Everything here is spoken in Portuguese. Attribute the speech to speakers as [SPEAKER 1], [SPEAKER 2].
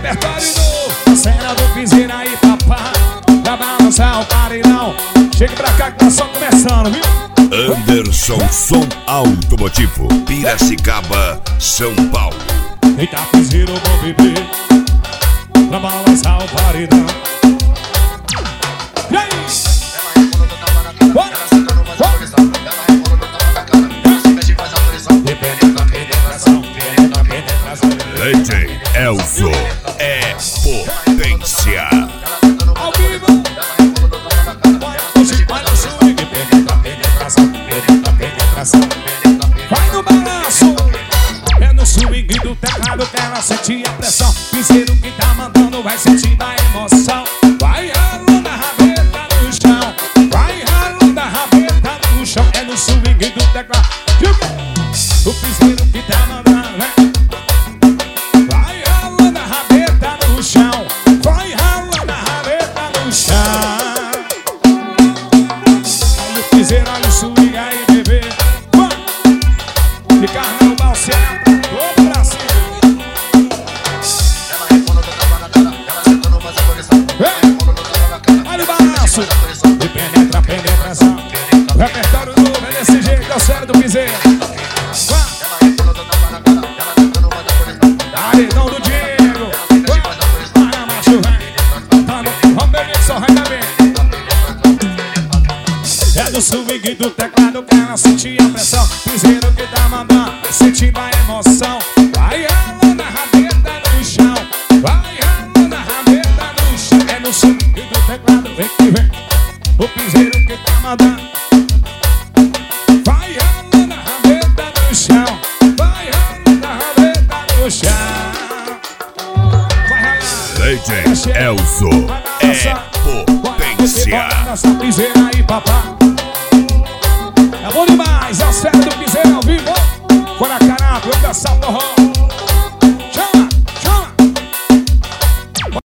[SPEAKER 1] repertório novo. A cena do piseiro aí, papá. Pra balançar o paredão. Chega pra cá que tá só começando, viu?
[SPEAKER 2] Anderson Som Automotivo, Piracicaba, São Paulo.
[SPEAKER 1] Eita, piseiro, vou beber pra balançar o paredão. E aí? Bora!
[SPEAKER 2] DJ Elzo é potência.
[SPEAKER 1] Ao vivo! Vai no swing, penetração. Vai no balanço! É no swing do teclado que ela sente a pressão. Piseiro que tá mandando vai sentir a emoção. Vai ralando a rabeta no chão. Vai ralando a rabeta no chão. É no swing do teclado. O piseiro que tá mandando, né? Vai ralando a rabeta no chão. Vai ralando a rabeta no chão. Olha o piseiro, olha o swing aí, bebê. De carnaval certo, vou pra cima. Olha o balanço. E penetração. O repertório novo é desse jeito, é o sério do piseiro. Paredão do Diego. Para macho, vamos beber que só vai caber. É do swing do teclado que ela sentia a pressão. Piseiro que tá mandando, sentindo a emoção. Vai ralando a rabeta no chão. Vai ralando a rabeta no chão. É no swing do teclado, vem que vem. O piseiro que tá mandando. Vai ralando a rabeta no chão. Vai ralando a rabeta no chão. Vai ralando.
[SPEAKER 2] DJ Elzo é potência.
[SPEAKER 1] Nossa piseira aí, papá. É bom demais, é o sério do piseiro ao vivo. Fora caraca, vamos dançar forró.